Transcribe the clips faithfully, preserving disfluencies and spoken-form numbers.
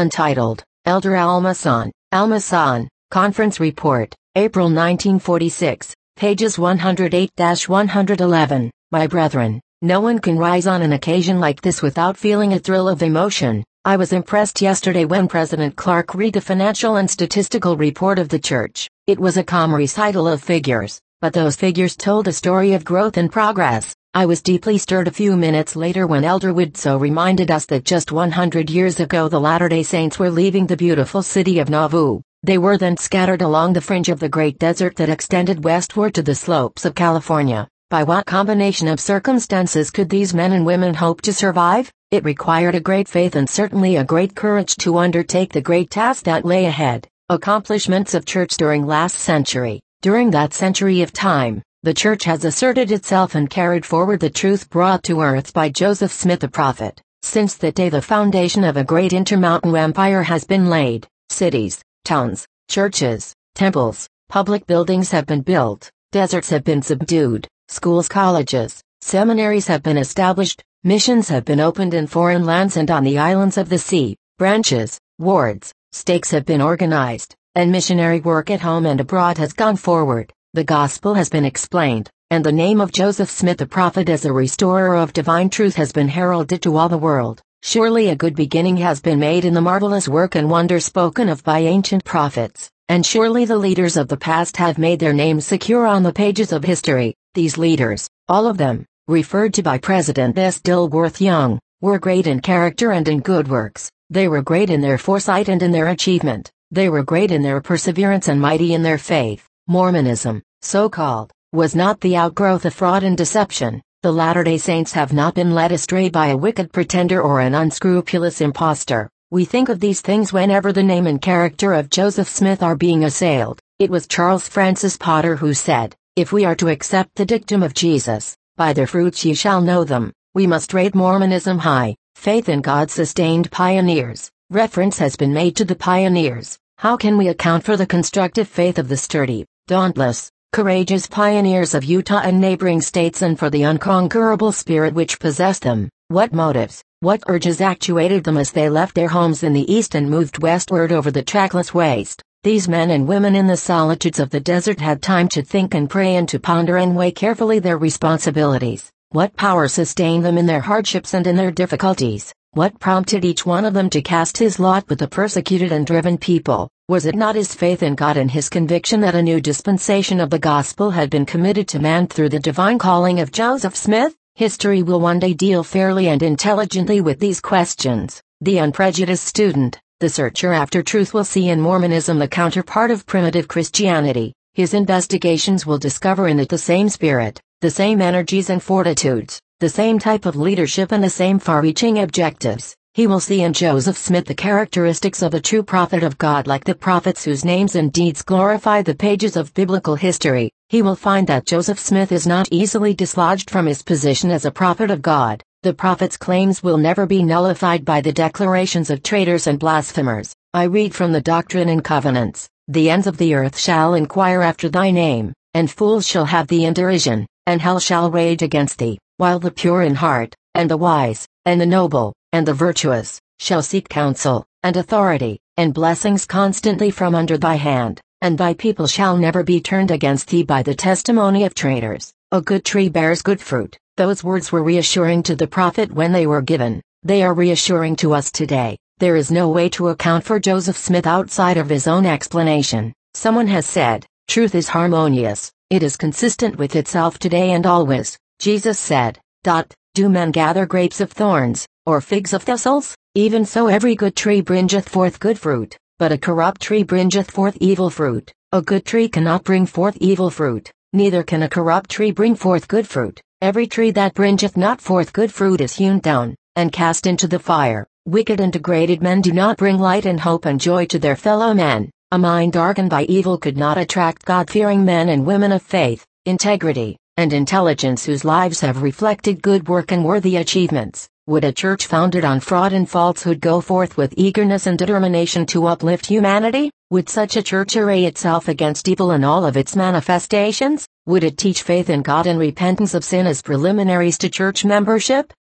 Untitled, Elder Almasan, Almasan, Conference Report, April nineteen forty-six, pages one hundred eight to one hundred eleven. My brethren, no one can rise on an occasion like this without feeling a thrill of emotion. I was impressed yesterday when President Clark read the financial and statistical report of the church. It was a calm recital of figures, but those figures told a story of growth and progress. I was deeply stirred a few minutes later when Elder Widtsoe reminded us that just one hundred years ago the Latter-day Saints were leaving the beautiful city of Nauvoo. They were then scattered along the fringe of the great desert that extended westward to the slopes of California. By what combination of circumstances could these men and women hope to survive? It required a great faith and certainly a great courage to undertake the great task that lay ahead. Accomplishments of church during last century. During that century of time, the church has asserted itself and carried forward the truth brought to earth by Joseph Smith the prophet. Since that day the foundation of a great intermountain empire has been laid. Cities, towns, churches, temples, public buildings have been built, deserts have been subdued, schools, colleges, seminaries have been established, missions have been opened in foreign lands and on the islands of the sea, branches, wards, stakes have been organized, and missionary work at home and abroad has gone forward. The gospel has been explained, and the name of Joseph Smith the prophet as a restorer of divine truth has been heralded to all the world. Surely a good beginning has been made in the marvelous work and wonder spoken of by ancient prophets, and surely the leaders of the past have made their names secure on the pages of history. These leaders, all of them, referred to by President S. Dilworth Young, were great in character and in good works. They were great in their foresight and in their achievement. They were great in their perseverance and mighty in their faith. Mormonism, so-called, was not the outgrowth of fraud and deception. The Latter-day Saints have not been led astray by a wicked pretender or an unscrupulous impostor. We think of these things whenever the name and character of Joseph Smith are being assailed. It was Charles Francis Potter who said, "If we are to accept the dictum of Jesus, by their fruits ye shall know them, we must rate Mormonism high." Faith in God sustained pioneers. Reference has been made to the pioneers. How can we account for the constructive faith of the sturdy, dauntless, courageous pioneers of Utah and neighboring states and for the unconquerable spirit which possessed them? What motives, what urges actuated them as they left their homes in the east and moved westward over the trackless waste? These men and women in the solitudes of the desert had time to think and pray and to ponder and weigh carefully their responsibilities. What power sustained them in their hardships and in their difficulties? What prompted each one of them to cast his lot with the persecuted and driven people? Was it not his faith in God and his conviction that a new dispensation of the gospel had been committed to man through the divine calling of Joseph Smith? History will one day deal fairly and intelligently with these questions. The unprejudiced student, the searcher after truth, will see in Mormonism the counterpart of primitive Christianity. His investigations will discover in it the same spirit, the same energies and fortitudes, the same type of leadership and the same far-reaching objectives. He will see in Joseph Smith the characteristics of a true prophet of God, like the prophets whose names and deeds glorify the pages of biblical history. He will find that Joseph Smith is not easily dislodged from his position as a prophet of God. The prophet's claims will never be nullified by the declarations of traitors and blasphemers. I read from the Doctrine and Covenants, "The ends of the earth shall inquire after thy name, and fools shall have thee in derision, and hell shall rage against thee, while the pure in heart, and the wise, and the noble, and the virtuous, shall seek counsel, and authority, and blessings constantly from under thy hand, and thy people shall never be turned against thee by the testimony of traitors. A good tree bears good fruit." Those words were reassuring to the prophet when they were given. They are reassuring to us today. There is no way to account for Joseph Smith outside of his own explanation. Someone has said, "Truth is harmonious. It is consistent with itself today and always." Jesus said, Dot, "Do men gather grapes of thorns, or figs of thistles? Even so every good tree bringeth forth good fruit, but a corrupt tree bringeth forth evil fruit. A good tree cannot bring forth evil fruit, neither can a corrupt tree bring forth good fruit. Every tree that bringeth not forth good fruit is hewn down, and cast into the fire." Wicked and degraded men do not bring light and hope and joy to their fellow men. A mind darkened by evil could not attract God-fearing men and women of faith, integrity, and intelligence whose lives have reflected good work and worthy achievements. Would a church founded on fraud and falsehood go forth with eagerness and determination to uplift humanity? Would such a church array itself against evil in all of its manifestations? Would it teach faith in God and repentance of sin as preliminaries to church membership?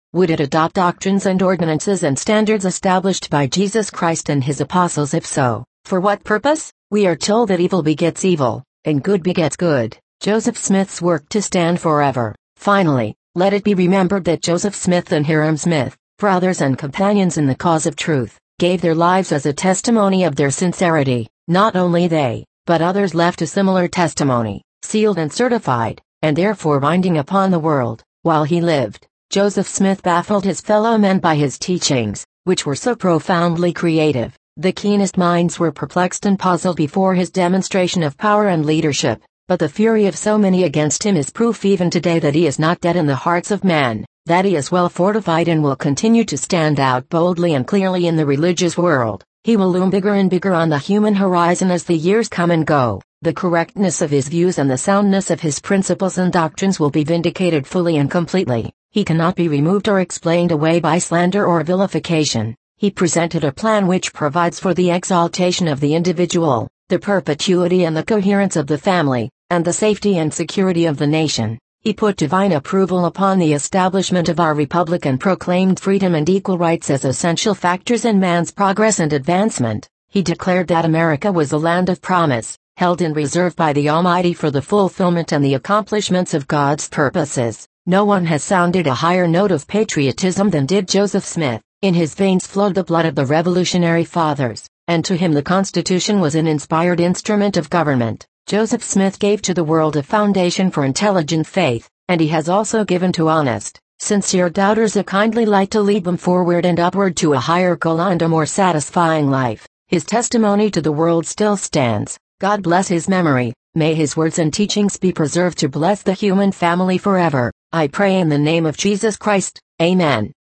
Would it adopt doctrines and ordinances and standards established by Jesus Christ and his apostles? If so, for what purpose? We are told that evil begets evil, and good begets good. Joseph Smith's work to stand forever. Finally, let it be remembered that Joseph Smith and Hiram Smith, brothers and companions in the cause of truth, gave their lives as a testimony of their sincerity. Not only they, but others left a similar testimony, sealed and certified, and therefore binding upon the world. While he lived, Joseph Smith baffled his fellow men by his teachings, which were so profoundly creative. The keenest minds were perplexed and puzzled before his demonstration of power and leadership, but the fury of so many against him is proof even today that he is not dead in the hearts of men, that he is well fortified and will continue to stand out boldly and clearly in the religious world. He will loom bigger and bigger on the human horizon as the years come and go. The correctness of his views and the soundness of his principles and doctrines will be vindicated fully and completely. He cannot be removed or explained away by slander or vilification. He presented a plan which provides for the exaltation of the individual, the perpetuity and the coherence of the family, and the safety and security of the nation. He put divine approval upon the establishment of our republic and proclaimed freedom and equal rights as essential factors in man's progress and advancement. He declared that America was a land of promise, held in reserve by the Almighty for the fulfillment and the accomplishments of God's purposes. No one has sounded a higher note of patriotism than did Joseph Smith. In his veins flowed the blood of the Revolutionary Fathers, and to him the Constitution was an inspired instrument of government. Joseph Smith gave to the world a foundation for intelligent faith, and he has also given to honest, sincere doubters a kindly light to lead them forward and upward to a higher goal and a more satisfying life. His testimony to the world still stands. God bless his memory. May his words and teachings be preserved to bless the human family forever. I pray in the name of Jesus Christ. Amen.